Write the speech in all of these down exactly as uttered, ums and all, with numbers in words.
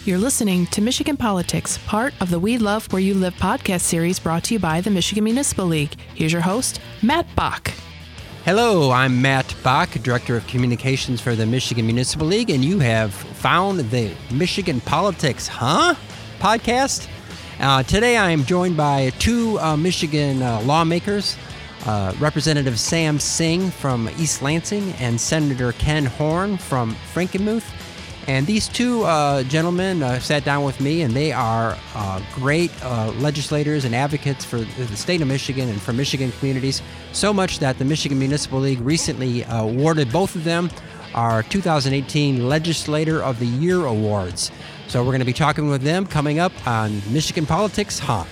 You're listening to Michigan Politics, part of the We Love Where You Live podcast series brought to you by the Michigan Municipal League. Here's your host, Matt Bach. Hello, I'm Matt Bach, Director of Communications for the Michigan Municipal League, and you have found the Michigan Politics, huh? podcast. Uh, today I am joined by two uh, Michigan uh, lawmakers, uh, Representative Sam Singh from East Lansing and Senator Ken Horn from Frankenmuth. And these two uh, gentlemen uh, sat down with me, and they are uh, great uh, legislators and advocates for the state of Michigan and for Michigan communities, so much that the Michigan Municipal League recently uh, awarded both of them our two thousand eighteen Legislator of the Year Awards. So we're going to be talking with them coming up on Michigan Politics, huh?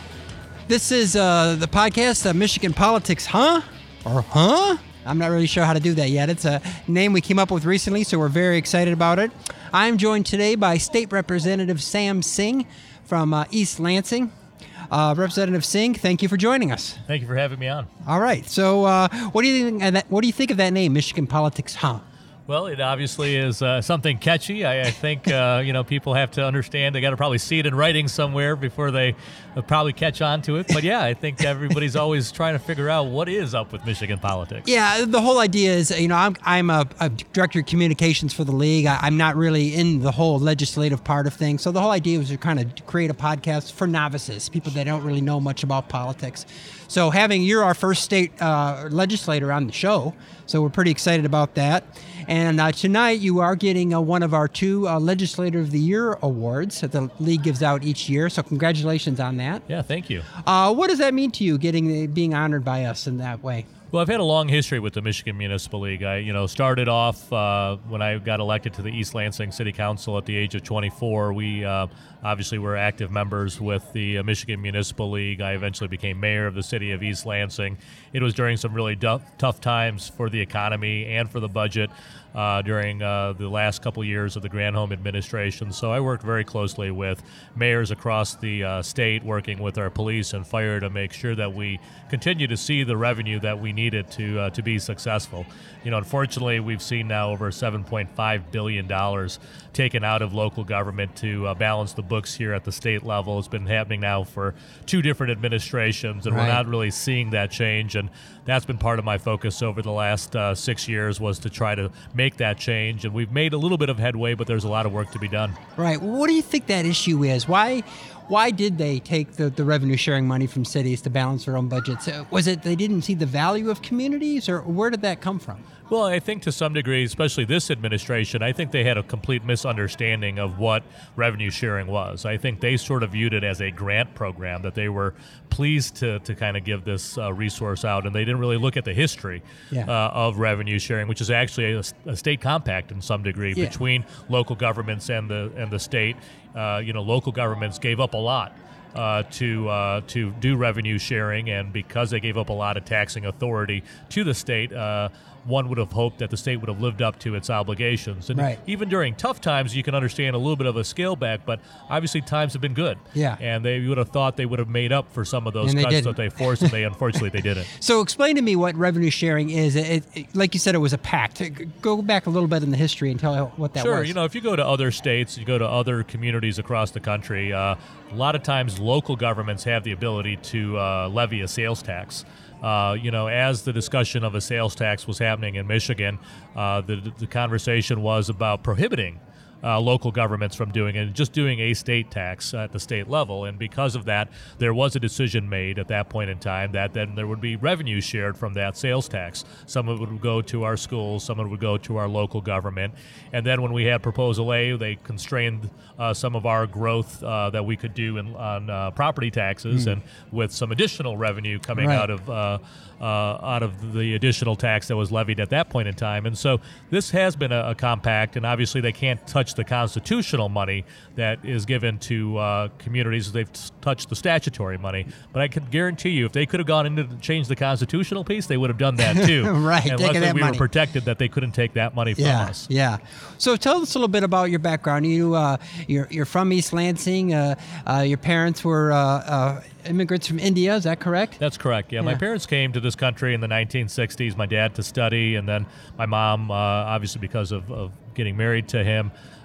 This is uh, the podcast of Michigan Politics, huh? Or huh? I'm not really sure how to do that yet. It's a name we came up with recently, so we're very excited about it. I'm joined today by State Representative Sam Singh from uh, East Lansing. Uh, Representative Singh, thank you for joining us. Thank you for having me on. All right. So, uh, what do you think of that? What do you think of that name, Michigan Politics, huh? Well, it obviously is uh, something catchy. I, I think uh, you know people have to understand. They got to probably see it in writing somewhere before they uh, probably catch on to it. But yeah, I think everybody's always trying to figure out what is up with Michigan politics. Yeah, the whole idea is, you know, I'm I'm a, a director of communications for the league. I, I'm not really in the whole legislative part of things. So the whole idea was to kind of create a podcast for novices, people that don't really know much about politics. So having you're our first state uh, legislator on the show, so we're pretty excited about that. And uh, tonight you are getting uh, one of our two uh, Legislator of the Year awards that the league gives out each year. So congratulations on that. Yeah, thank you. Uh, what does that mean to you, getting being honored by us in that way? Well, I've had a long history with the Michigan Municipal League. I, you know, started off uh, when I got elected to the East Lansing City Council at the age of twenty-four. We uh, obviously were active members with the uh, Michigan Municipal League. I eventually became mayor of the city of East Lansing. It was during some really du- tough times for the economy and for the budget uh, during uh, the last couple years of the Granholm administration. So I worked very closely with mayors across the uh, state, working with our police and fire to make sure that we continue to see the revenue that we need needed to uh, to be successful. You know, unfortunately, we've seen now over seven point five billion dollars taken out of local government to uh, balance the books here at the state level. It's been happening now for two different administrations, and right. We're not really seeing that change. And that's been part of my focus over the last uh, six years was to try to make that change. And we've made a little bit of headway, but there's a lot of work to be done. Right. What do you think that issue is? Why? Why did they take the, the revenue sharing money from cities to balance their own budgets? Was it they didn't see the value of communities, or where did that come from? Well, I think to some degree, especially this administration, I think they had a complete misunderstanding of what revenue sharing was. I think they sort of viewed it as a grant program, that they were pleased to, to kind of give this uh, resource out, and they didn't really look at the history yeah. uh, of revenue sharing, which is actually a, a state compact in some degree yeah. between local governments and the and the state. Uh, you know, local governments gave up a lot uh, to uh, to do revenue sharing, and because they gave up a lot of taxing authority to the state, uh, one would have hoped that the state would have lived up to its obligations. And right. even during tough times, you can understand a little bit of a scale back, but obviously times have been good. Yeah. And they would have thought they would have made up for some of those and cuts they that they forced, and they unfortunately they didn't. So explain to me what revenue sharing is. It, it, like you said, it was a pact. Go back a little bit in the history and tell what that sure. was. Sure. You know, if you go to other states, you go to other communities across the country, uh, a lot of times local governments have the ability to uh, levy a sales tax. Uh, you know, as the discussion of a sales tax was happening in Michigan, uh, the, the conversation was about prohibiting Uh, local governments from doing it, just doing a state tax at the state level. And because of that, there was a decision made at that point in time that then there would be revenue shared from that sales tax. Some of it would go to our schools, some of it would go to our local government. And then when we had Proposal A, they constrained uh, some of our growth uh, that we could do in, on uh, property taxes, mm. and with some additional revenue coming right. out of uh, uh, out of the additional tax that was levied at that point in time. And so this has been a, a compact, and obviously they can't touch the constitutional money that is given to uh, communities. They've t- touched the statutory money, but I can guarantee you, if they could have gone in to change the constitutional piece, they would have done that too. right, and taking that we money. were protected that they couldn't take that money from yeah, us. Yeah. So tell us a little bit about your background. You, uh, you're you're from East Lansing. Uh, uh, your parents were. Uh, uh, immigrants from India, is that correct? That's correct, yeah. yeah. My parents came to this country in the nineteen sixties, my dad to study, and then my mom, uh, obviously because of, of getting married to him,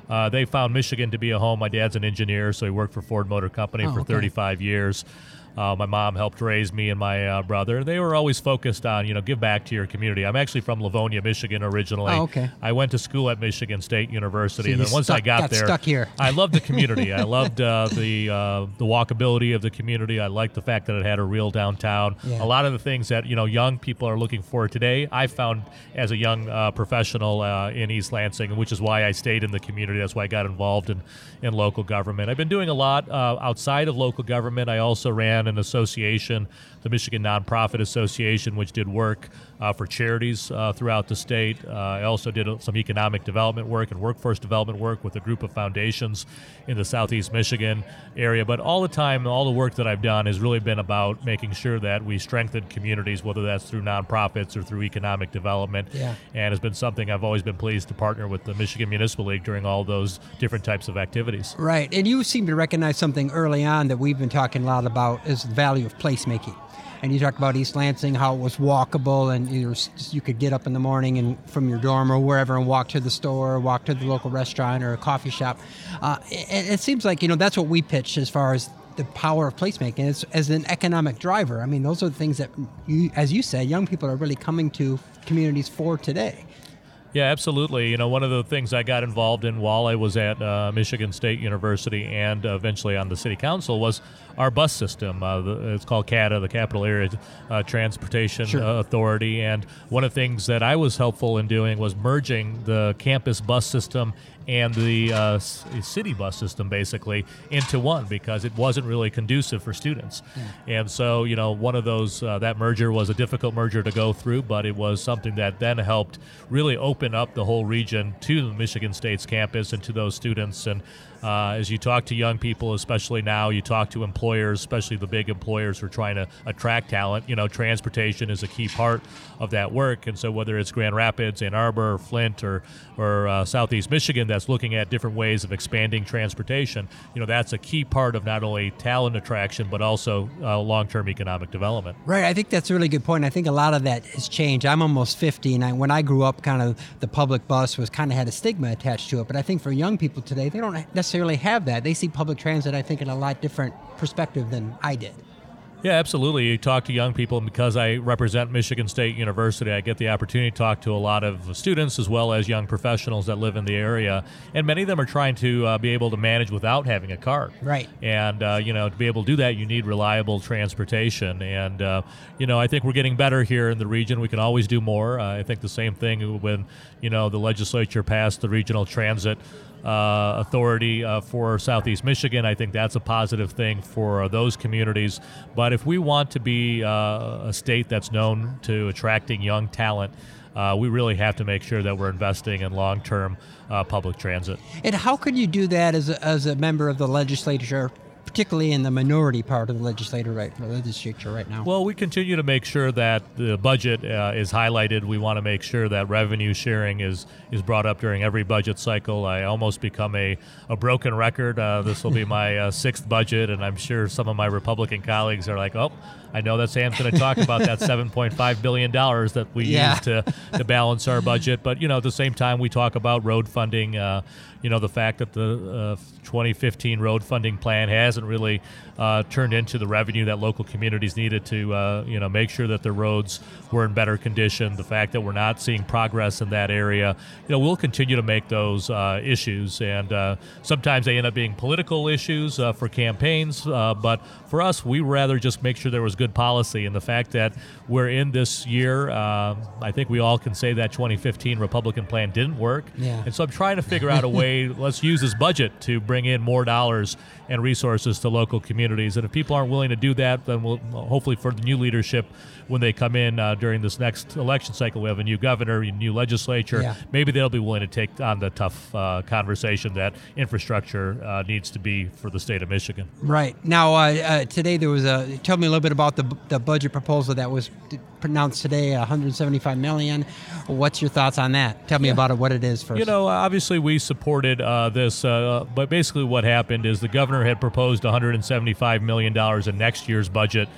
Uh, they found Michigan to be a home. My dad's an engineer, so he worked for Ford Motor Company oh, for okay. thirty-five years. Uh, my mom helped raise me and my uh, brother. They were always focused on, you know, give back to your community. I'm actually from Livonia, Michigan originally. Oh, okay. I went to school at Michigan State University, So and then you once stuck, I got, got there, stuck here. I loved the community. I loved uh, the uh, the walkability of the community. I liked the fact that it had a real downtown. Yeah. A lot of the things that, you know, young people are looking for today, I found as a young uh, professional uh, in East Lansing, which is why I stayed in the community. That's why I got involved in, in local government. I've been doing a lot uh, outside of local government. I also ran an association, the Michigan Nonprofit Association, which did work uh, for charities uh, throughout the state. Uh, I also did some economic development work and workforce development work with a group of foundations in the southeast Michigan area. But all the time, all the work that I've done has really been about making sure that we strengthen communities, whether that's through nonprofits or through economic development. Yeah. And it's been something I've always been pleased to partner with the Michigan Municipal League during all those different types of activities. Right. And you seem to recognize something early on that we've been talking a lot about is the value of placemaking. And you talked about East Lansing, how it was walkable, and you, were, you could get up in the morning and from your dorm or wherever and walk to the store, walk to the local restaurant or a coffee shop. Uh, it, it seems like, you know, that's what we pitch as far as the power of placemaking as, as an economic driver. I mean, those are the things that, you, as you said, young people are really coming to communities for today. Yeah, absolutely. You know, one of the things I got involved in while I was at uh, Michigan State University and uh, eventually on the city council was our bus system. Uh, the, it's called C A T A, the Capital Area uh, Transportation Sure. uh, Authority. And one of the things that I was helpful in doing was merging the campus bus system and the uh, city bus system basically into one, because it wasn't really conducive for students. Yeah. And so, you know, one of those, uh, that merger was a difficult merger to go through, but it was something that then helped really open up the whole region to Michigan State's campus and to those students. And uh, as you talk to young people, especially now, you talk to employers, especially the big employers who are trying to attract talent, you know, transportation is a key part of that work. And so whether it's Grand Rapids, Ann Arbor, or Flint, or, or uh, Southeast Michigan that's looking at different ways of expanding transportation, you know, that's a key part of not only talent attraction, but also uh, long-term economic development. Right. I think that's a really good point. I think a lot of that has changed. I'm almost fifty, and I, when I grew up, kind of the public bus was kind of had a stigma attached to it. But I think for young people today, they don't necessarily have that. They see public transit, I think, in a lot different perspective than I did. Yeah, absolutely. You talk to young people, and because I represent Michigan State University, I get the opportunity to talk to a lot of students as well as young professionals that live in the area. And many of them are trying to uh, be able to manage without having a car. Right. And, uh, you know, to be able to do that, you need reliable transportation. And, uh, you know, I think we're getting better here in the region. We can always do more. Uh, I think the same thing when, you know, the legislature passed the Regional Transit Uh, authority uh, for Southeast Michigan. I think that's a positive thing for uh, those communities. But if we want to be uh, a state that's known to attracting young talent, uh, we really have to make sure that we're investing in long-term uh, public transit. And how could you do that as a, as a member of the legislature, particularly in the minority part of the legislature right, the legislature right now? Well, we continue to make sure that the budget uh, is highlighted. We want to make sure that revenue sharing is is brought up during every budget cycle. I almost become a, a broken record. Uh, this will be my uh, sixth budget, and I'm sure some of my Republican colleagues are like, oh, I know that Sam's going to talk about that seven point five billion dollars that we Yeah. use to, to balance our budget. But, you know, at the same time, we talk about road funding. Uh, you know, the fact that the uh, twenty fifteen road funding plan hasn't really uh, turned into the revenue that local communities needed to, uh, you know, make sure that their roads were in better condition. The fact that we're not seeing progress in that area, you know, we'll continue to make those uh, issues. And uh, sometimes they end up being political issues uh, for campaigns. Uh, but for us, we rather just make sure there was good policy. And the fact that we're in this year, uh, I think we all can say that twenty fifteen Republican plan didn't work. Yeah. And so I'm trying to figure out a way, let's use this budget to bring in more dollars and resources to local communities. And if people aren't willing to do that, then we'll hopefully for the new leadership, when they come in uh, during this next election cycle, we have a new governor, a new legislature, Yeah. maybe they'll be willing to take on the tough uh, conversation that infrastructure uh, needs to be for the state of Michigan. Right. Now, uh, uh, today there was a, tell me a little bit about the the budget proposal that was pronounced today, one hundred seventy-five million dollars. What's your thoughts on that? Tell me Yeah. about it, what it is first. You know, obviously we supported uh, this, uh, but basically what happened is the governor had proposed one hundred seventy-five million dollars in next year's budget.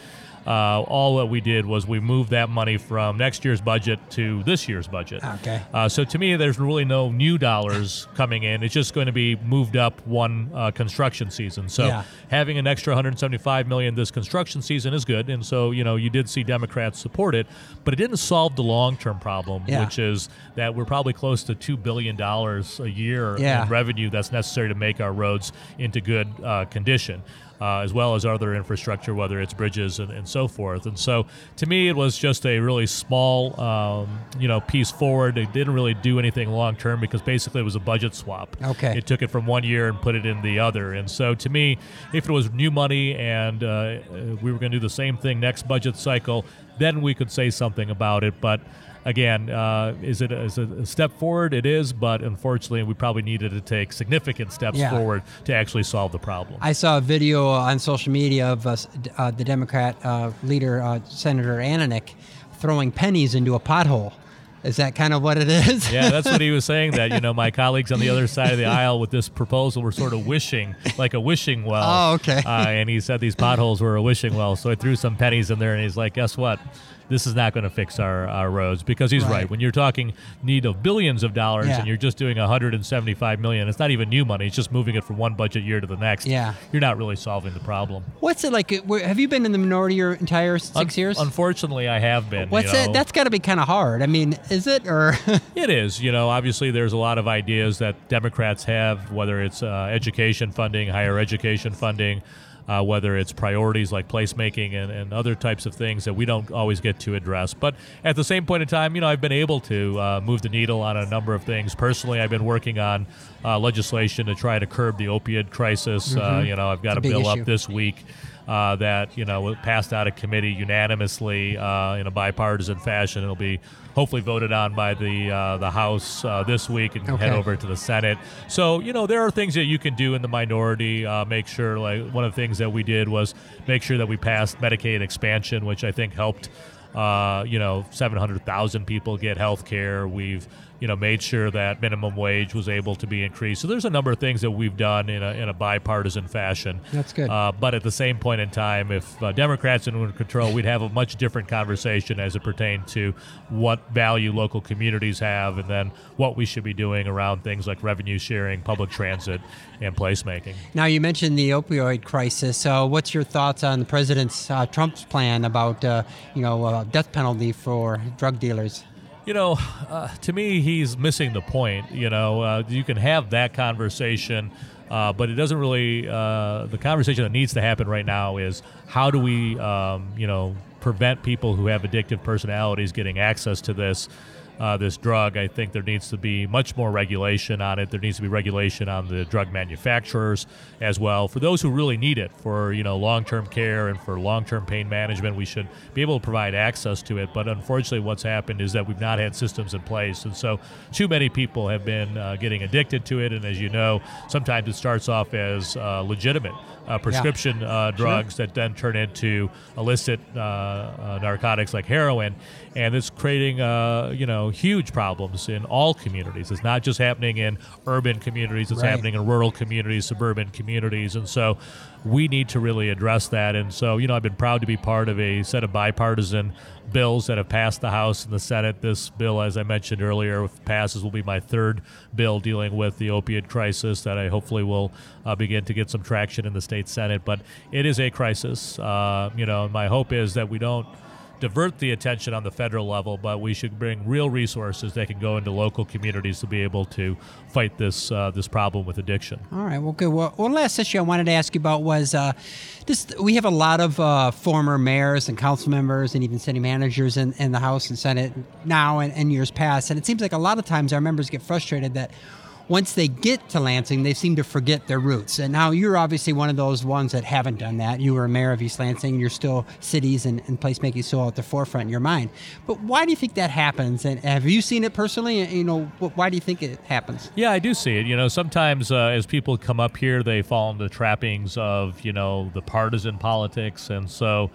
Uh, all that we did was we moved that money from next year's budget to this year's budget. Okay. Uh, so to me, there's really no new dollars coming in. It's just going to be moved up one uh, construction season. So Yeah. having an extra one hundred seventy-five million dollars this construction season is good. And so, you know, you did see Democrats support it, but it didn't solve the long-term problem, Yeah. which is that we're probably close to two billion dollars a year Yeah. in revenue that's necessary to make our roads into good uh, condition. Uh, as well as other infrastructure, whether it's bridges and, and so forth. And so, to me, it was just a really small, um, you know, piece forward. It didn't really do anything long term because basically it was a budget swap. Okay. It took it from one year and put it in the other. And so, to me, if it was new money and uh, we were going to do the same thing next budget cycle, then we could say something about it. But again, uh, is it a, is it a step forward? It is, but unfortunately, we probably needed to take significant steps Yeah. forward to actually solve the problem. I saw a video on social media of uh, uh, the Democrat uh, leader, uh, Senator Ananek, throwing pennies into a pothole. Is that kind of what it is? Yeah, that's what he was saying, that, you know, my colleagues on the other side of the aisle with this proposal were sort of wishing, like a wishing well. Oh, okay. Uh, and he said these potholes were a wishing well. So I threw some pennies in there, and he's like, guess what? This is not going to fix our, our roads, because he's right. Right. When you're talking need of billions of dollars Yeah. and you're just doing one hundred seventy-five million dollars, it's not even new money. It's just moving it from one budget year to the next. Yeah. You're not really solving the problem. What's it like? Where- Have you been in the minority your entire six Un- years? Unfortunately, I have been. What's you it? know. That's got to be kind of hard. I mean, is it or? It is. You know, obviously there's a lot of ideas that Democrats have, whether it's uh, education funding, higher education funding, uh, whether it's priorities like placemaking and, and other types of things that we don't always get to address. But at the same point in time, you know, I've been able to uh, move the needle on a number of things. Personally, I've been working on uh, legislation to try to curb the opioid crisis. Uh, Mhm. you know, I've got It's a a big bill issue. up this week uh, that, you know, passed out of committee unanimously uh, in a bipartisan fashion. It'll be hopefully voted on by the uh, the House uh, this week and Okay. head over to the Senate. So, you know, there are things that you can do in the minority. Uh, make sure, like, one of the things that we did was make sure that we passed Medicaid expansion, which I think helped, uh, you know, seven hundred thousand people get health care. We've, you know, made sure that minimum wage was able to be increased. So there's a number of things that we've done in a, in a bipartisan fashion. That's good. Uh, but at the same point in time, if uh, Democrats were in control, we'd have a much different conversation as it pertained to what value local communities have, and then what we should be doing around things like revenue sharing, public transit, and placemaking. Now, you mentioned the opioid crisis. So, what's your thoughts on the president's uh, Trump's plan about uh, you know uh, death penalty for drug dealers? You know, uh, to me, he's missing the point. You know, uh, you can have that conversation, uh, but it doesn't really, uh, the conversation that needs to happen right now is how do we, um, you know, prevent people who have addictive personalities getting access to this uh, this drug. I think there needs to be much more regulation on it. There needs to be regulation on the drug manufacturers as well. For those who really need it, for, you know, long-term care and for long-term pain management, we should be able to provide access to it. But unfortunately, what's happened is that we've not had systems in place. And so too many people have been uh, getting addicted to it. And as you know, sometimes it starts off as uh, legitimate uh, prescription uh, drugs that then turn into illicit uh, uh, narcotics like heroin. And it's creating, uh, you know, huge problems in all communities. It's not just happening in urban communities. It's Right. happening in rural communities, suburban communities. And so we need to really address that. And so, you know, I've been proud to be part of a set of bipartisan bills that have passed the House and the Senate. This bill, as I mentioned earlier, if it passes, will be my third bill dealing with the opioid crisis that I hopefully will uh, begin to get some traction in the state Senate. But it is a crisis. Uh, you know, my hope is that we don't divert the attention on the federal level, but we should bring real resources that can go into local communities to be able to fight this uh, this problem with addiction. All right. Well, good. Well, one last issue I wanted to ask you about was uh, this. We have a lot of uh, former mayors and council members and even city managers in, in the House and Senate now and, and years past. And it seems like a lot of times our members get frustrated that once they get to Lansing, they seem to forget their roots. And now you're obviously one of those ones that haven't done that. You were a mayor of East Lansing. You're still cities and, and placemaking still at the forefront in your mind. But why do you think that happens? And have you seen it personally? You know, wh- why do you think it happens? Yeah, I do see it. You know, sometimes uh, as people come up here, they fall into the trappings of, you know, the partisan politics. And so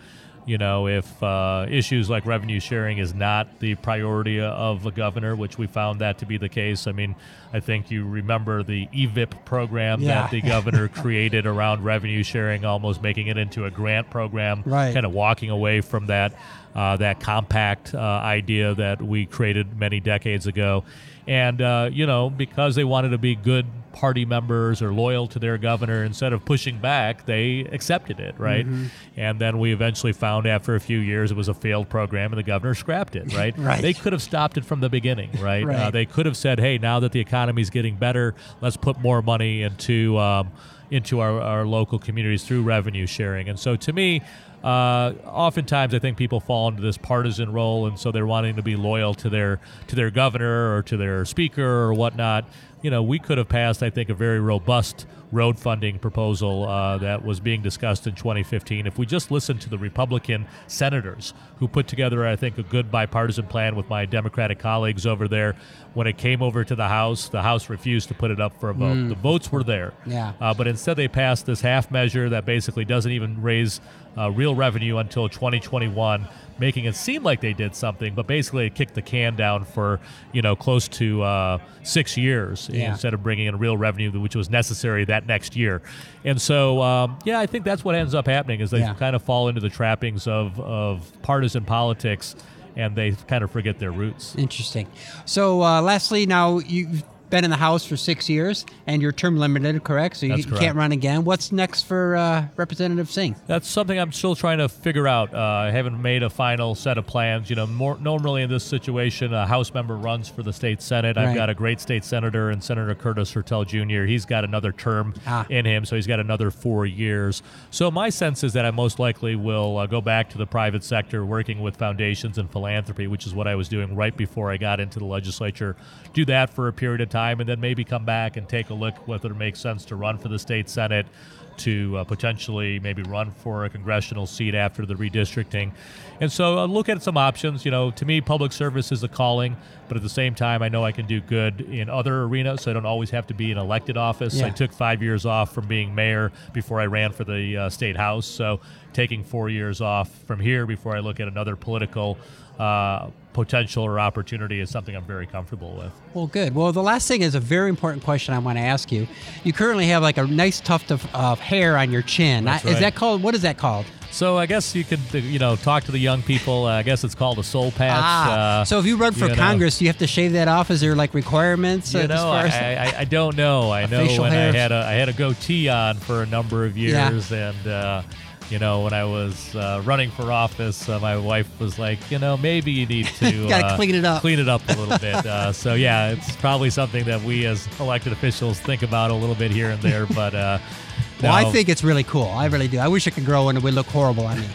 You know, if uh, issues like revenue sharing is not the priority of a governor, which we found that to be the case. I mean, I think you remember the E V I P program yeah. that the governor created around revenue sharing, almost making it into a grant program, right. kind of walking away from that uh, that compact uh, idea that we created many decades ago. And, uh, you know, because they wanted to be good party members or loyal to their governor, instead of pushing back, they accepted it, right? Mm-hmm. And then we eventually found after a few years it was a failed program and the governor scrapped it, right? right. They could have stopped it from the beginning, right? right. Uh, they could have said, hey, now that the economy's getting better, let's put more money into um, into our, our local communities through revenue sharing. And so to me, Uh, oftentimes, I think people fall into this partisan role, and so they're wanting to be loyal to their to their governor or to their speaker or whatnot. You know, we could have passed, I think, a very robust road funding proposal uh, that was being discussed in twenty fifteen. If we just listened to the Republican senators who put together, I think, a good bipartisan plan with my Democratic colleagues over there, when it came over to the House, the House refused to put it up for a vote. Mm. The votes were there. Yeah. Uh, but instead they passed this half measure that basically doesn't even raise uh, real revenue until twenty twenty-one, making it seem like they did something, but basically it kicked the can down for, you know, close to uh, six years yeah. instead of bringing in real revenue, which was necessary that next year. And so, um, yeah, I think that's what ends up happening is they yeah. kind of fall into the trappings of, of partisan politics, and they kind of forget their roots. Interesting. So uh, lastly, now you've been in the House for six years, and you're term limited, correct? So you, you can't run again. What's next for uh, Representative Singh? That's something I'm still trying to figure out. Uh, I haven't made a final set of plans. You know, more, normally in this situation, a House member runs for the state Senate. Right. I've got a great state senator and Senator Curtis Hertel Junior He's got another term ah. in him, so he's got another four years. So my sense is that I most likely will uh, go back to the private sector, working with foundations and philanthropy, which is what I was doing right before I got into the legislature. Do that for a period of time, and then maybe come back and take a look whether it makes sense to run for the state Senate, to uh, potentially maybe run for a congressional seat after the redistricting. And so uh, look at some options. You know, to me, public service is a calling, but at the same time, I know I can do good in other arenas, so I don't always have to be in elected office. Yeah. I took five years off from being mayor before I ran for the uh, state house, so taking four years off from here before I look at another political uh, potential or opportunity is something I'm very comfortable with. Well, good. Well, the last thing is a very important question I want to ask you. You currently have like a nice tuft of, of hair on your chin. That's I, is right. that called, what is that called? So I guess you could, you know, talk to the young people. Uh, I guess it's called a soul patch. Ah, uh, so if you run for you Congress, know, do you have to shave that off? Is there like requirements? You as know, far as I, I, I don't know. I know facial when hair? I had a I had a goatee on for a number of years, Yeah. and uh, you know, when I was uh, running for office, uh, my wife was like, you know, maybe you need to Gotta uh, clean it up. clean it up a little bit. Uh, so yeah, it's probably something that we as elected officials think about a little bit here and there, but. Uh, Well, no. I think it's really cool. I really do. I wish I could grow one. It would look horrible on me.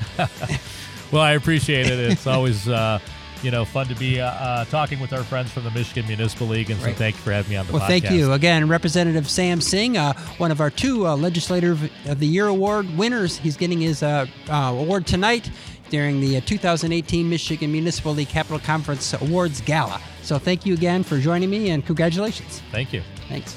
Well, I appreciate it. It's always, uh, you know, fun to be uh, uh, talking with our friends from the Michigan Municipal League, and so Right. thank you for having me on the Well, podcast. thank you. Again, Representative Sam Singh, uh, one of our two uh, Legislator of the Year Award winners. He's getting his uh, uh, award tonight during the uh, two thousand eighteen Michigan Municipal League Capital Conference Awards Gala. So thank you again for joining me, and congratulations. Thank you. Thanks.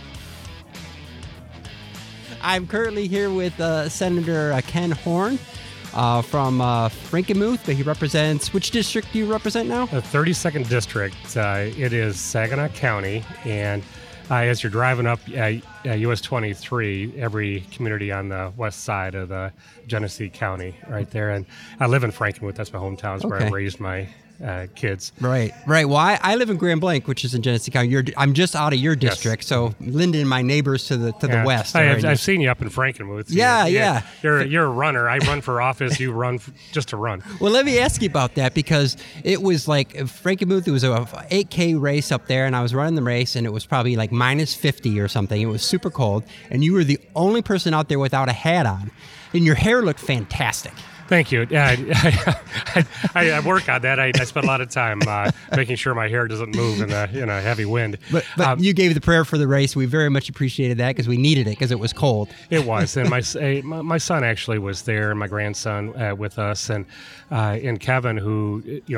I'm currently here with uh, Senator uh, Ken Horn uh, from uh, Frankenmuth, but he represents, which district do you represent now? The thirty-second District. Uh, it is Saginaw County, and uh, as you're driving up uh, uh, U S twenty-three, every community on the west side of the Genesee County right there. And I live in Frankenmuth. That's my hometown. It's where Okay. I raised my uh, kids. Right, right. Well, I, I live in Grand Blanc, which is in Genesee County. You're, I'm just out of your district, so Lyndon, my neighbors to the to Yeah. the west. I, are I've, in I've your- seen you up in Frankenmuth. Yeah, You- yeah. You're you're a runner. I run for office. You run f- just to run. Well, let me ask you about that, because it was like Frankenmuth. It was a eight K race up there, and I was running the race, and it was probably like minus fifty or something. It was super cold, and you were the only person out there without a hat on, and your hair looked fantastic. Thank you. Yeah, I, I, I work on that. I, I spend a lot of time uh, making sure my hair doesn't move in a in a heavy wind. But, but Um, you gave the prayer for the race. We very much appreciated that because we needed it because it was cold. It was, and my eh, my my son actually was there, and my grandson uh, with us, and uh, and Kevin, who you know who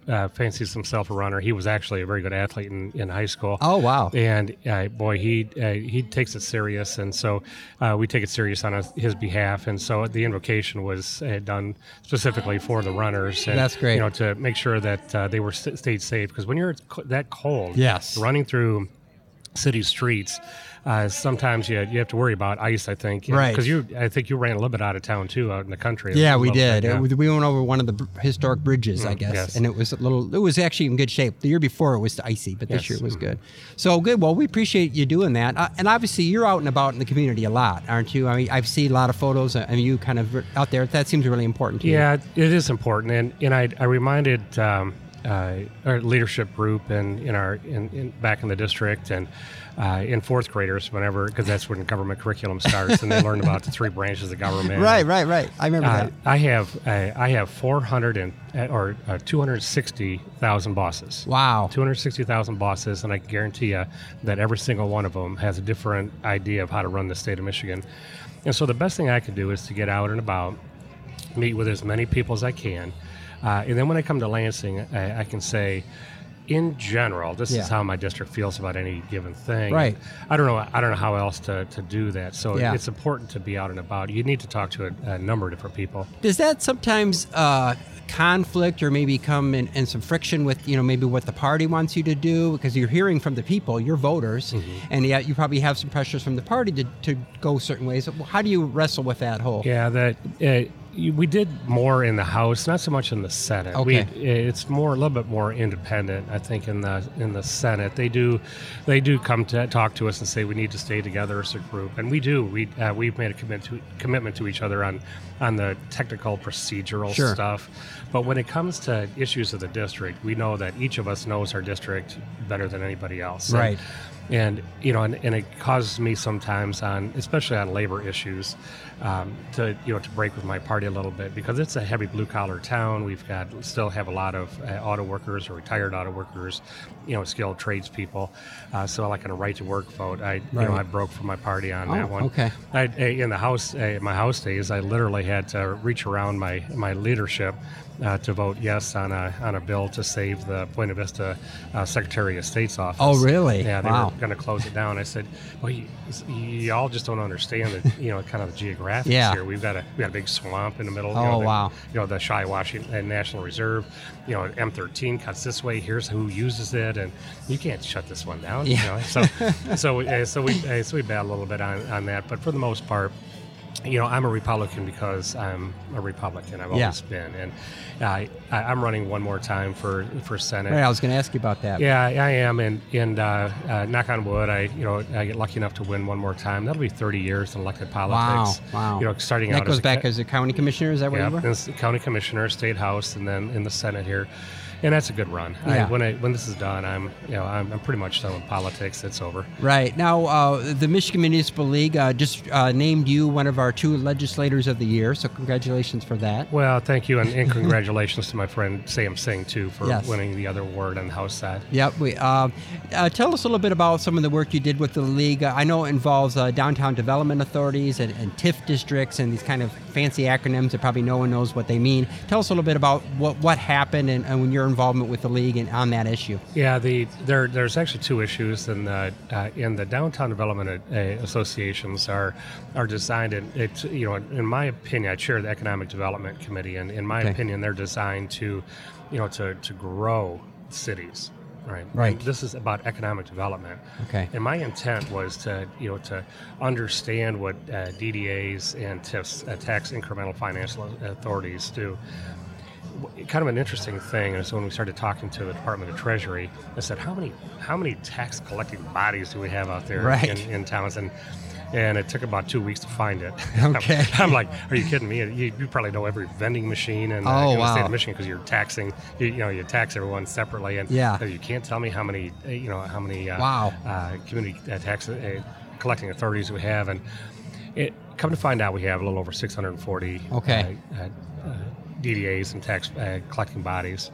uh, fancies himself a runner. He was actually a very good athlete in, in high school. Oh, wow. And uh, boy, he uh, he takes it serious, and so uh, we take it serious on his, his behalf. And so the invocation was uh, done specifically for the runners. And, That's great. You know, to make sure that uh, they were st- stayed safe, because when you're co- that cold, Yes. running through city streets, uh, sometimes you you have to worry about ice, I think. Right. Because you, I think you ran a little bit out of town too, out in the country. Yeah, a we little did. bit, yeah. It was- we went over one of the br- historic bridges, I Mm, guess, yes. and it was a little. It was actually in good shape. The year before it was icy, but this Yes. year it was good. So good. Well, we appreciate you doing that. Uh, and obviously, you're out and about in the community a lot, aren't you? I mean, I've seen a lot of photos of you kind of out there. That seems really important to you. Yeah, it is important, and and I I reminded um, uh, our leadership group and in our in, in back in the district and uh, in fourth graders whenever, because that's when government curriculum starts and they learn about the three branches of government. Right, right, right. I remember Uh, that. I have uh, I have four hundred and uh, or uh, two hundred sixty thousand bosses. Wow. two hundred sixty thousand bosses, and I guarantee you that every single one of them has a different idea of how to run the state of Michigan. And so the best thing I can do is to get out and about, meet with as many people as I can, uh, and then when I come to Lansing, I, I can say, in general, this Yeah. is how my district feels about any given thing. Right. I don't know. I don't know how else to, to do that. So Yeah. it's important to be out and about. You need to talk to a, a number of different people. Does that sometimes uh, conflict or maybe come in, in some friction with, you know, maybe what the party wants you to do? Because you're hearing from the people, your voters, and yet you probably have some pressures from the party to, to go certain ways. How do you wrestle with that whole? Yeah, that uh, you- we did more in the House, not so much in the Senate. Okay. We, it's more a little bit more independent, I think. In the in the Senate, they do they do come to talk to us and say we need to stay together as a group, and we do. We uh, we've made a commitment to commitment to each other on on the technical procedural Sure. stuff. But when it comes to issues of the district, we know that each of us knows our district better than anybody else. And- Right. and you know, and, and it causes me sometimes on, especially on labor issues, um, to you know to break with my party a little bit, because it's a heavy blue collar town. We've got still have a lot of uh, auto workers or retired auto workers, you know, skilled tradespeople. Uh, so like on a right to work vote, I you know Right. I broke from my party on Oh, that one. okay. I, in the house, uh, my house days, I literally had to reach around my my leadership uh, to vote yes on a on a bill to save the Buena Vista uh, Secretary of State's office. Oh, really? Yeah, they Wow. were going to close it down. I said, "Well, you, you all just don't understand the you know kind of the geographics Yeah. here. We've got a we got a big swamp in the middle. Oh, you know, the, wow. You know the Shiawassee uh, National Reserve. You know M thirteen cuts this way. Here's who uses it, and you can't shut this one down. Yeah. You know? So so uh, so we uh, so we battle a little bit on, on that, but for the most part, you know, I'm a Republican because I'm a Republican. I've Yeah. always been, and I, I I'm running one more time for for Senate. Right, I was going to ask you about that. Yeah, I am, and and uh, uh, knock on wood, I you know I get lucky enough to win one more time. That'll be thirty years in elected politics. Wow, wow. You know, starting That out goes as a back ca- as a county commissioner. Is that where yeah, you were? as county commissioner, state house, and then in the Senate here, and that's a good run. Yeah. I, when I when this is done, I'm you know I'm, I'm pretty much done with politics. It's over. Right. Now, uh, the Michigan Municipal League uh, just uh, named you one of our two legislators of the year, so congratulations for that. Well, thank you, and, and congratulations to my friend Sam Singh too for Yes. winning the other award on the House side. Yep. We, uh, uh, tell us a little bit about some of the work you did with the league. Uh, I know it involves uh, downtown development authorities and, and T I F districts and these kind of fancy acronyms that probably no one knows what they mean. Tell us a little bit about what, what happened and, and your involvement with the league and on that issue. Yeah, the there there's actually two issues, and the uh, in the downtown development uh, associations are are designed. And it's you know, in my opinion, I chair the economic development committee, and in my Okay. opinion, they're designed to, you know, to to grow cities. Right. Right. And this is about economic development. Okay. And my intent was to, you know, to understand what uh, D D As and T I Fs, uh, tax incremental financial authorities, do. Kind of an interesting thing is when we started talking to the Department of Treasury, I said, "How many, how many tax collecting bodies do we have out there Right. in, in towns?" And and it took about two weeks to find it. Okay. I'm, like, "Are you kidding me? You, you probably know every vending machine in, uh, Oh, in the state wow. of Michigan because you're taxing, you, you know, you tax everyone separately, and Yeah. you can't tell me how many, uh, you know, how many uh, Wow. uh, community uh, tax uh, collecting authorities we have, and it come to find out we have a little over six hundred forty Okay. uh, uh, uh, D D As and tax uh, collecting bodies,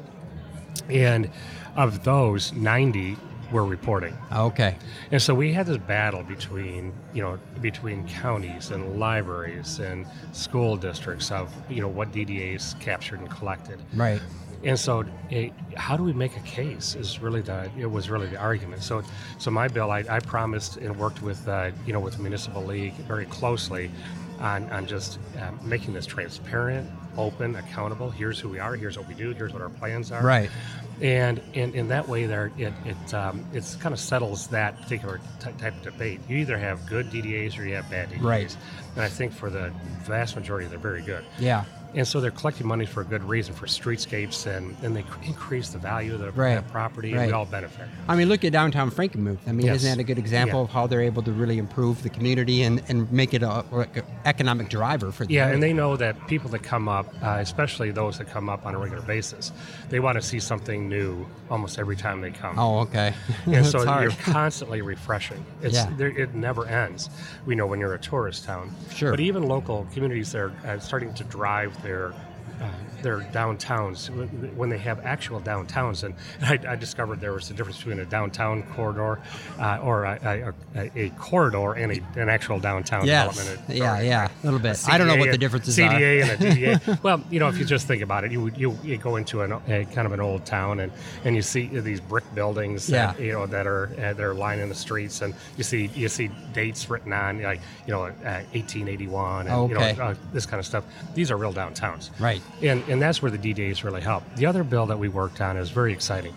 and of those, ninety were reporting. Okay. And so we had this battle between, you know, between counties and libraries and school districts of, you know, what D D As captured and collected. Right. And so, eh, how do we make a case? Is really the it was really the argument. So, so my bill, I, I promised and worked with uh, you know with the municipal league very closely on on just uh, making this transparent, open, accountable. Here's who we are. Here's what we do. Here's what our plans are. Right. And in, in that way, there it it um, it's kind of settles that particular t- type of debate. You either have good D D As or you have bad D D As. Right. And I think for the vast majority, they're very good. Yeah. And so they're collecting money for a good reason, for streetscapes, and, and they cr- increase the value of the Right. that property, and Right. we all benefit. I mean, look at downtown Frankenmuth. I mean, Yes. isn't that a good example Yeah. of how they're able to really improve the community and, and make it a, like a economic driver for the Yeah, area? and they know that people that come up, uh, especially those that come up on a regular basis, they want to see something new almost every time they come. Oh, okay. And That's so hard. you're constantly refreshing. It's Yeah. there, it never ends. We know when you're a tourist town. Sure. But even local communities are uh, starting to drive their uh, their downtowns when they have actual downtowns. And I, I discovered there was a difference between a downtown corridor uh, or a, a, a corridor and a, an actual downtown Yes. development. Yeah, Or yeah, a little bit. C D A I don't know what and- the differences C D A are. and a D D A. Well, you know, if you just think about it, you you, you go into an, a kind of an old town and, and you see these brick buildings that, Yeah. you know, that are uh, that are lining the streets, and you see you see dates written on, like, you know, uh, eighteen eighty-one and you Okay. know uh, this kind of stuff. These are real downtowns. Right. And and that's where the D D As really help. The other bill that we worked on is very exciting.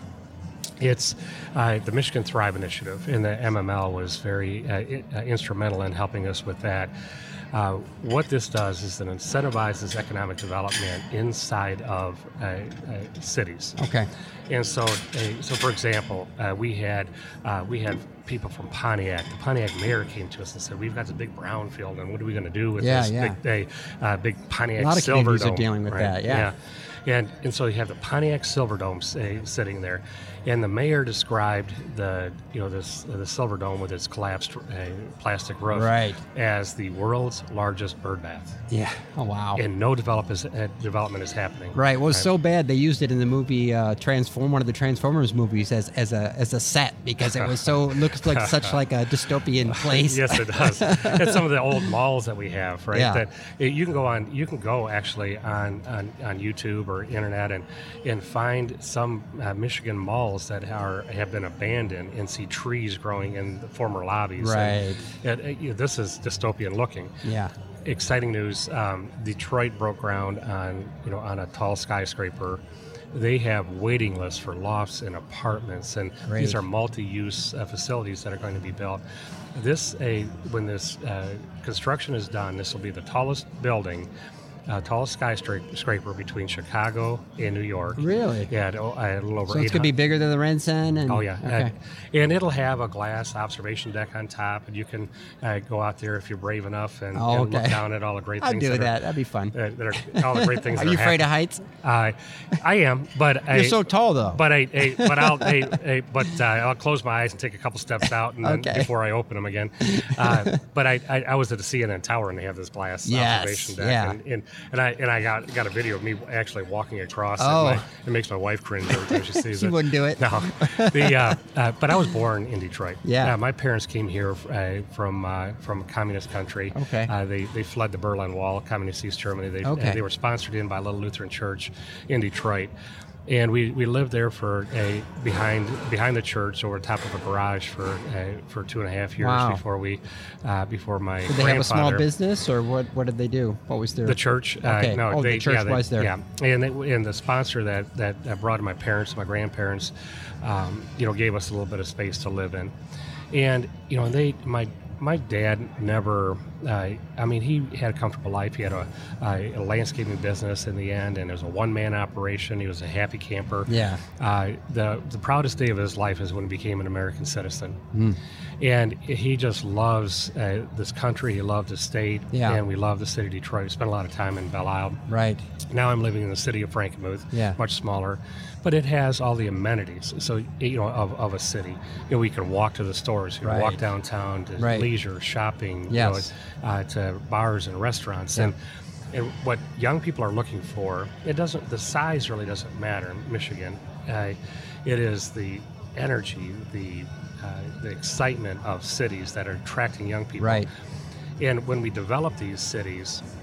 It's uh, the Michigan Thrive Initiative, and the M M L was very uh, i- uh, instrumental in helping us with that. Uh, what this does is it incentivizes economic development inside of uh, uh, cities. Okay. And so, uh, so for example, uh, we had uh, we had people from Pontiac. The Pontiac mayor came to us and said, "We've got the big brownfield, and what are we going to do with Yeah, this yeah. big, uh, uh, big Pontiac A lot of Silver communities are Dome?" dealing with that, yeah. And and so you have the Pontiac Silver Dome uh, sitting there, and the mayor described the you know this uh, the Silver Dome with its collapsed uh, plastic roof Right. as the world's largest bird bath, Yeah. Oh, wow. and no develop is, uh, development is happening. Right. Well, it was so bad they used it in the movie uh, Transform, one of the Transformers movies, as as a as a set because it was so looks like such like a dystopian place. Yes, it does. It's some of the old malls that we have, right? Yeah. That uh, you can go on, you can go actually on on, on YouTube or internet and and find some uh, Michigan malls that are have been abandoned and see trees growing in the former lobbies. Right. And, uh, you know, this is dystopian looking. Yeah. Exciting news! Um, Detroit broke ground on you know on a tall skyscraper. They have waiting lists for lofts and apartments, and Great. these are multi-use uh, facilities that are going to be built. This a when this uh, construction is done, this will be the tallest building, uh, tallest skyscraper between Chicago and New York. Really? Yeah, at, oh, a little over So eight it's gonna be hundred. bigger than the Renson. And Oh yeah, Okay. Uh, and it'll have a glass observation deck on top, and you can uh, go out there if you're brave enough and, Oh, and look okay. down at all the great I'd things. do that, that. Are, That'd be fun. uh, that are all the great things. Are that you afraid happening. of heights? Uh, I am, but I, You're so tall, though. But I, I but I'll, I, I, but uh, I'll close my eyes and take a couple steps out, and then Okay. before I open them again. Uh, but I, I, I was at the C N N Tower, and they have this glass Yes, observation deck, yeah. and, and and I and I got got a video of me actually walking across. Oh. and my, it makes my wife cringe every time she sees She it. wouldn't do it. No, the uh, uh, but I was born in Detroit. Yeah. uh, my parents came here uh, from uh, from a communist country. Okay. uh, they they fled the Berlin Wall, communist East Germany. They Okay. uh, they were sponsored in by a little Lutheran church in Detroit. And we, we lived there for a behind behind the church over top of a garage for uh, for two and a half years Wow. before we uh, before my Did they have a small grandfather- business, or what? What did they do? What was their The church, Okay. uh, no, Oh, the they, church yeah, they- was there. Yeah, and they, and the sponsor that that that brought in my parents, my grandparents, um, you know, gave us a little bit of space to live in, and you know, they my my dad never. Uh, I mean, he had a comfortable life. He had a, a, a landscaping business in the end, and it was a one-man operation. He was a happy camper. Yeah. Uh, the the proudest day of his life is when he became an American citizen, Mm. and he just loves uh, this country. He loved his state, Yeah. and we love the city of Detroit. We spent a lot of time in Belle Isle. Right. Now I'm living in the city of Frankenmuth, Yeah. much smaller, but it has all the amenities. So you know, of, of a city, you know, we can walk to the stores, you can Right. walk downtown to Right. leisure, shopping, Yes. you know, uh, to bars and restaurants, Yeah. and and what young people are looking for, it doesn't. The size really doesn't matter in Michigan. Uh, it is the energy, the uh, the excitement of cities that are attracting young people. Right. And when we develop these cities,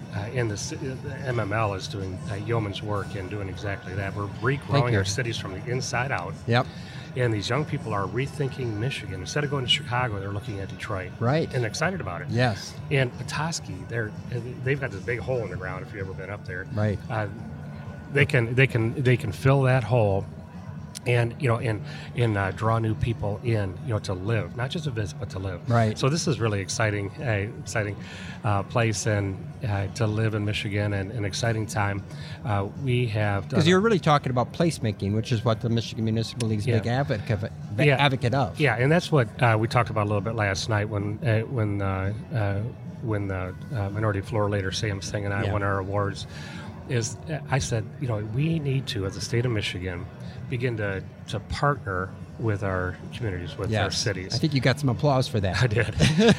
uh, and the, ci- the M M L is doing uh, yeoman's work in doing exactly that. We're regrowing you. our cities from the inside out. Yep. And these young people are rethinking Michigan. Instead of going to Chicago, they're looking at Detroit. Right. And excited about it. Yes. And Petoskey, they're they've got this big hole in the ground. If you've ever been up there, Right. Uh, they can they can they can fill that hole, and you know, and and uh, draw new people in, you know, to live, not just to visit, but to live. Right. So this is really exciting, uh, exciting uh, place, and uh, to live in Michigan, and an exciting time. Uh, we have Because done- you're really talking about placemaking, which is what the Michigan Municipal League's Yeah. big advocate, Yeah. advocate of. Yeah, and that's what uh, we talked about a little bit last night when uh, when uh, uh, when the uh, Minority Floor Leader Sam Singh and I Yeah. won our awards. Is uh, I said, you know, we need to, as the state of Michigan, begin to to partner with our communities, with Yes. our cities. I think you got some applause for that. I did.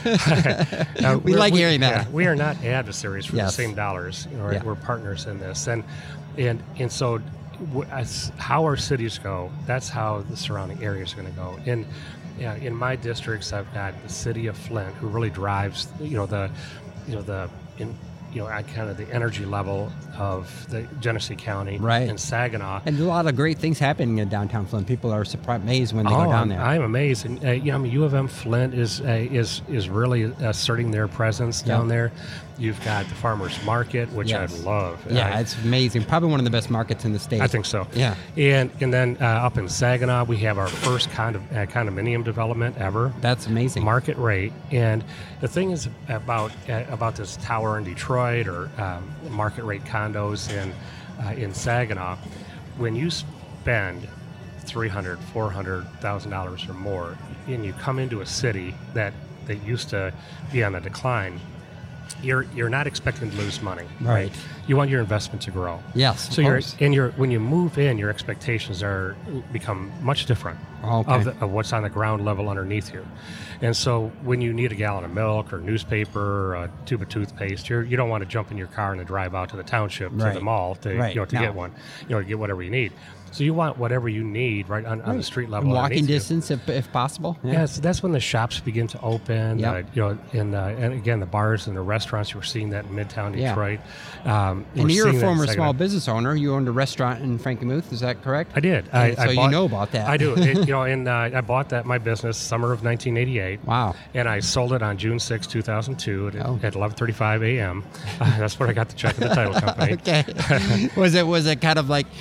Uh, We we're- like hearing that. yeah, we are not adversaries for Yes. the same dollars. You know, right? Yeah. We're partners in this, and and and so w- as how our cities go, that's how the surrounding areas are going to go. In yeah, in my districts, I've got the city of Flint, who really drives, you know, the you know the in you know kind of the energy level of the Genesee County, Right. and Saginaw. And a lot of great things happening in downtown Flint. People are surprised, amazed when they oh, go down I'm, there. I'm amazed, and uh, you know, I mean, U of M Flint is uh, is is really asserting their presence Yeah. down there. You've got the farmers market, which Yes. I love. yeah, I, it's amazing. Probably one of the best markets in the state. I think so. Yeah. And and then uh, up in Saginaw, we have our first kind of uh, condominium development ever. That's amazing. Market rate. And the thing is about uh, about this tower in Detroit, or um, market rate condos in uh, in Saginaw, when you spend three hundred, four hundred thousand dollars or more, and you come into a city that that used to be on a decline, you're you're not expecting to lose money, Right. You want your investment to grow. Yes, of So you're course. and you're when you move in, your expectations are become much different Okay. of, the, of what's on the ground level underneath you. And so when you need a gallon of milk or newspaper or a tube of toothpaste, you're, you don't want to jump in your car and drive out to the township to Right. the mall to Right. you know to No. get one, you know, to get whatever you need. So you want whatever you need right on, on the street level. And walking underneath you. distance, if, if possible. Yeah, so that's when the shops begin to open. Yep. Uh, you know, and uh, and again, the bars and the restaurants. We're seeing that in Midtown Yeah. Detroit. Um, we're And you're a seeing that in former Saginaw. small business owner. You owned a restaurant in Frankenmuth. Is that correct? I did. I, And I so you bought- know about that. I do. It, you know, and uh, I bought that my business summer of nineteen eighty-eight. Wow. And I sold it on June sixth, two thousand two at, Oh. at eleven thirty-five a.m. Uh, that's when I got the check of the title company. Okay. was it was it kind of like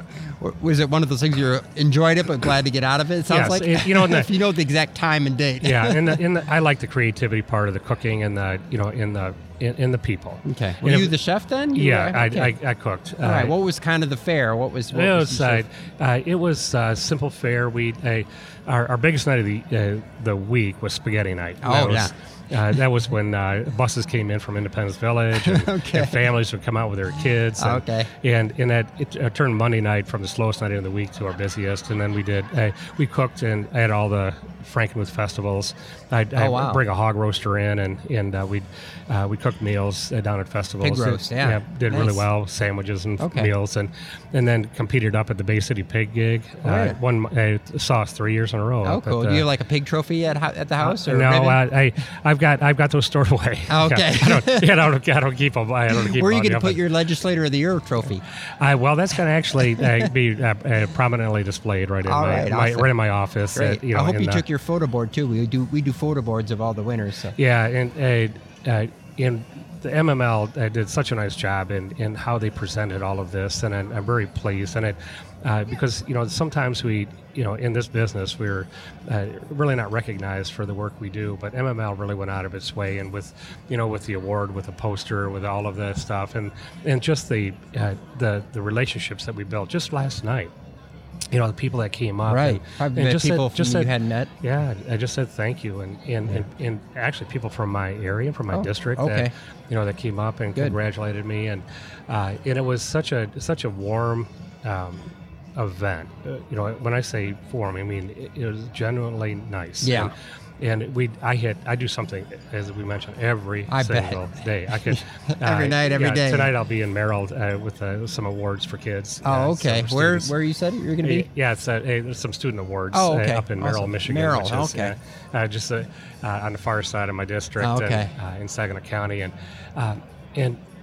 was it one of those things you enjoyed it but glad to get out of it? It sounds Yes, like it- you know, and the- if you know the exact time and date. Yeah, and the, and the, I like the creativity part of the cooking and the you know in the in, in the people. Okay. Were And you if- the chef then? You Yeah, were- I, okay. I, I cooked. All right. Uh, What was kind of the fare? What was? What It was was, the uh, serve? uh, it was uh, simple fare. We uh, our, our biggest night of the uh, the week was spaghetti night. Oh, that was, yeah. Uh, that was when uh, buses came in from Independence Village, and, Okay. and families would come out with their kids. And, Okay. And and that it uh, turned Monday night from the slowest night of the week to our busiest. And then we did uh, we cooked and at all the Frankenmuth festivals. I'd, Oh, I'd wow. bring a hog roaster in, and and uh, we uh, we cooked meals uh, down at festivals. Pig roast, It- yeah. did really Nice. well, sandwiches and Okay. meals, and and then competed up at the Bay City Pig gig. Oh, uh, yeah. Won uh, saw us three years in a row. Oh, up at cool. the- Do you have like a pig trophy at ho- at the house or no, ribbon? uh, I I've got I've got those stored away. Okay. Yeah, I don't, yeah, I don't, I don't keep them. I don't keep Where are them you going on to the put your Legislator of the Year trophy? I, well, that's going to actually uh, be uh, uh, prominently displayed right in All my, right, my awesome. right in my office. uh, Great. you know, I hope in you the- took your photo board too. We do we do photo boards of all the winners. So. Yeah, and uh, uh, in the M M L uh, did such a nice job in, in how they presented all of this, and I'm, I'm very pleased. And it uh, because you know sometimes we you know in this business we're uh, really not recognized for the work we do, but M M L really went out of its way, and with you know with the award, with the poster, with all of that stuff, and and just the uh, the the relationships that we built just last night. You know, the people that came up, Right. and, Probably and met just people said, just from you said, hadn't met. yeah, I just said thank you, and and, and, and actually people from my area, from my Oh, district, okay. that you know that came up and Good. congratulated me, and uh, and it was such a such a warm um, event. Uh, you know, when I say warm, I mean it, it was genuinely nice. Yeah. And, and we, I hit, I do something as we mentioned every I bet. single day. I could Every uh, night, every yeah, day. Tonight I'll be in Merrill uh, with uh, some awards for kids. Oh, uh, okay. some Where students. where you said you're going to be? Yeah, it's uh, hey, there's some student awards Oh, okay. uh, up in Merrill, Awesome. Michigan. Merrill, which is, okay. uh, uh, just uh, uh, on the far side of my district, Oh, okay. and, uh, in Saginaw County, and uh, and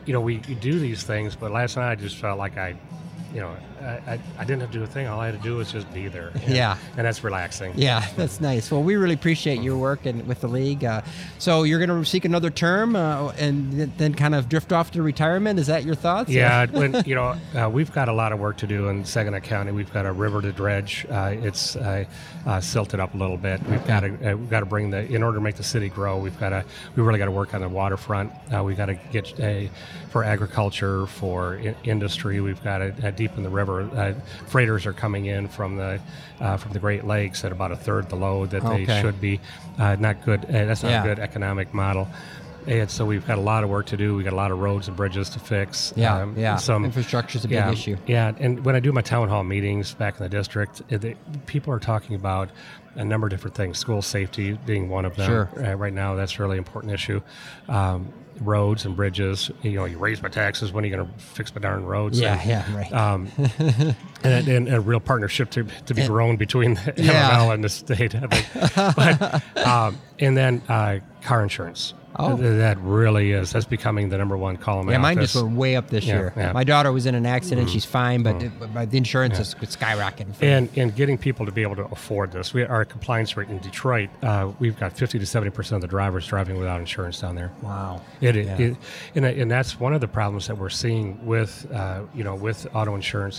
you know, we, we do these things, but last night I just felt like I, you know, I, I, I didn't have to do a thing. All I had to do was just be there. And, yeah. And that's relaxing. Yeah, that's nice. Well, we really appreciate your work and with the league. Uh, so you're going to seek another term uh, and then kind of drift off to retirement? Is that your thoughts? Yeah, when, you know, uh, we've got a lot of work to do in Saginaw County. We've got a river to dredge. Uh, it's uh, uh, silted up a little bit. We've got to uh, we've got to bring the, in order to make the city grow, we've got to, we really got to work on the waterfront. Uh, we've got to get a, for agriculture, for in- industry, we've got to uh, deepen the river. Uh, freighters are coming in from the uh, from the Great Lakes at about a third the load that they Okay. should be. Uh, not good. Uh, that's not Yeah. a good economic model. And so we've got a lot of work to do. We've got a lot of roads and bridges to fix. Yeah, Um, yeah. Some Infrastructure is a yeah, big issue. Yeah, and when I do my town hall meetings back in the district, it, they, people are talking about a number of different things. School safety being one of them. Sure. Uh, right now, that's a really important issue. Um, roads and bridges. You know, you raise my taxes. When are you going to fix my darn roads? Yeah, And, yeah, right. Um, and, and a real partnership to, to be grown between the Yeah. M M L and the state. I think. But, um, and then uh, car insurance. Oh. That really is. That's becoming the number one call in my Yeah, mine office. just went way up this Yeah, year. yeah. My daughter was in an accident. She's fine, but, it, but the insurance is skyrocketing. for me. And and getting people to be able to afford this. We our compliance rate in Detroit, uh, we've got fifty to seventy percent of the drivers driving without insurance down there. Wow. It, Yeah. it, and, and that's one of the problems that we're seeing with uh, you know with auto insurance,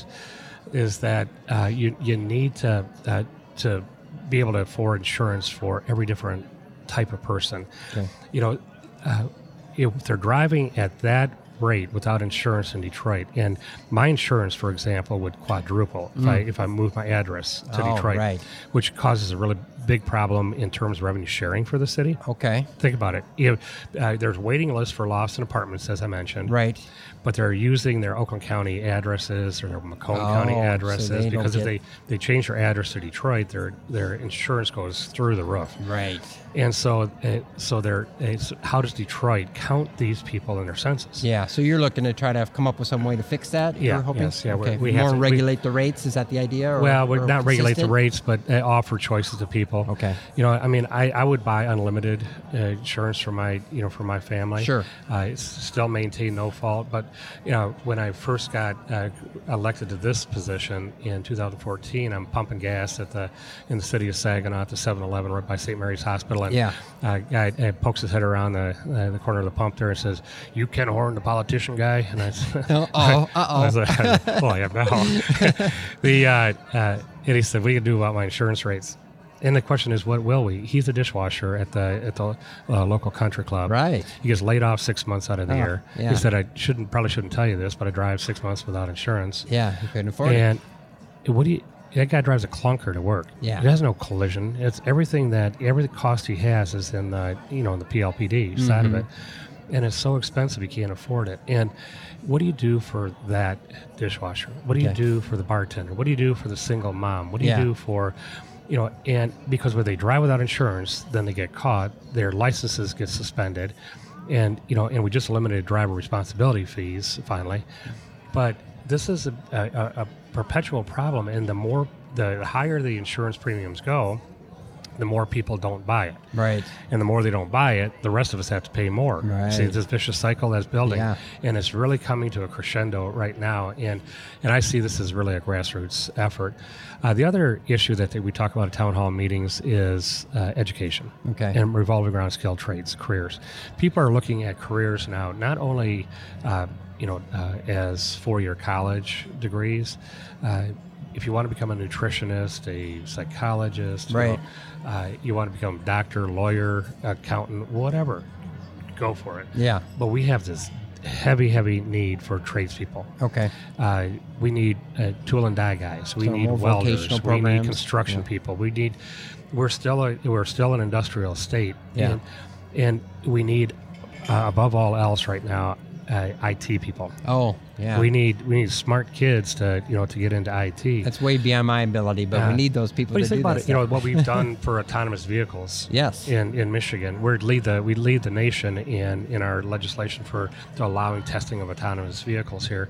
is that uh, you you need to uh, to be able to afford insurance for every different type of person. Okay. You know, uh, if they're driving at that rate without insurance in Detroit, and my insurance, for example, would quadruple if I if I move my address to Oh, Detroit, right. which causes a really big problem in terms of revenue sharing for the city. Okay. Think about it. You know, uh, there's waiting lists for lofts and apartments, as I mentioned. Right. But they're using their Oakland County addresses or their Macomb Oh, County so addresses they don't because if get- they, they change their address to Detroit, their their insurance goes through the roof. Right. And so, uh, so they're, uh, so how does Detroit count these people in their census? Yeah. So you're looking to try to have, come up with some way to fix that? Yeah, You're hoping? yes, yeah, we're- Okay. we have More to- we- regulate the rates? Is that the idea? Or, Well, we or not regulate the consistent? rates, but uh, offer choices to people. Okay. You know, I mean, I, I would buy unlimited uh, insurance for my, you know, for my family. Sure. Uh, it's still maintain no fault, but you know, when I first got uh, elected to this position in two thousand fourteen, I'm pumping gas at the in the city of Saginaw at the seven eleven right by Saint Mary's Hospital, and Yeah. uh, guy uh, pokes his head around the uh, the corner of the pump there and says, "You Ken Horn, the politician guy," and I said, Uh-oh, uh-oh. I was like, well, I am now. the uh, uh, and he said, "What do you do about my insurance rates?" And the question is, what will we? He's a dishwasher at the at the uh, local country club. Right. He gets laid off six months out of the Oh, year. yeah. He said, "I shouldn't probably shouldn't tell you this, but I drive six months without insurance." Yeah. You couldn't afford it. And what do you? That guy drives a clunker to work. Yeah. It has no collision. It's everything that every cost he has is in the you know in the P L P D side Mm-hmm. of it, and it's so expensive he can't afford it. And what do you do for that dishwasher? What do you Okay. do for the bartender? What do you do for the single mom? What do you Yeah. do for you know, and because when they drive without insurance, then they get caught, their licenses get suspended, and you know, and we just eliminated driver responsibility fees finally, but this is a, a, a perpetual problem, and the more, the higher the insurance premiums go, the more people don't buy it. Right. And the more they don't buy it, the rest of us have to pay more. Right. See, this vicious cycle that's building. Yeah. And it's really coming to a crescendo right now. And and I see this as really a grassroots effort. Uh, the other issue that we talk about at town hall meetings is uh, education. Okay. And revolving around skilled trades, careers. People are looking at careers now, not only uh, you know, uh, as four-year college degrees. Uh, if you want to become a nutritionist, a psychologist, you Right. know, uh, you want to become doctor, lawyer, accountant, whatever, go for it. Yeah. But we have this heavy, heavy need for tradespeople. Okay. Uh, we need uh, tool and die guys. We So need more welders. vocational We programs. need construction Yeah. people. We need. We're still a we're still an industrial state. Yeah. And, and we need, uh, above all else, right now, uh, I T people. Oh, yeah. We need we need smart kids to you know to get into I T. That's way beyond my ability, but Uh, we need those people But to you think do about that it, you know stuff. what we've done for autonomous vehicles. Yes. In, in Michigan, we lead the we lead the nation in in our legislation for allowing testing of autonomous vehicles here,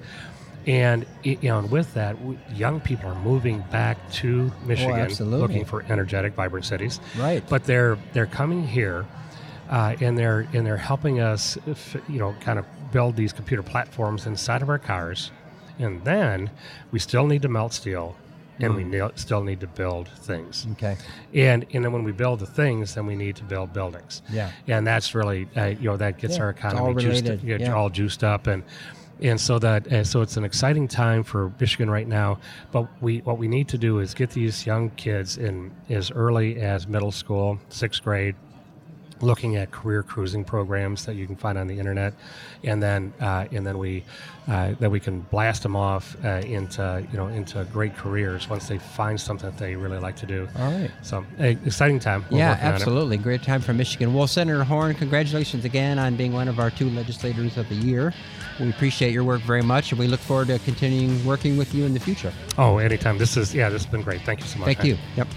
and you know, and with that, we, young people are moving back to Michigan, absolutely. looking for energetic, vibrant cities. Right. But they're they're coming here uh, and they're and they're helping us, if, you know, kind of build these computer platforms inside of our cars, and then we still need to melt steel, and mm. we ne- still need to build things. Okay. And and then when we build the things, then we need to build buildings. Yeah. And that's really uh, you know that gets yeah, our economy it's all juiced, related. you know, Yeah. all juiced up and. And so that, uh, so it's an exciting time for Michigan right now. But we, what we need to do is get these young kids in as early as middle school, sixth grade, looking at career cruising programs that you can find on the internet, and then, uh, and then we, uh, that we can blast them off uh, into, you know, into great careers once they find something that they really like to do. All right. So, uh, exciting time. We're yeah, working on it. absolutely. Great time for Michigan. Well, Senator Horn, congratulations again on being one of our two legislators of the year. We appreciate your work very much, and we look forward to continuing working with you in the future. Oh, anytime. This is, yeah, this has been great. Thank you so much. Thank man. you. Yep.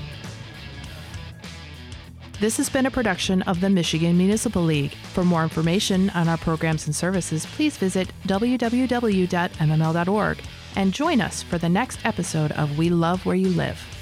This has been a production of the Michigan Municipal League. For more information on our programs and services, please visit w w w dot m m l dot org and join us for the next episode of We Love Where You Live.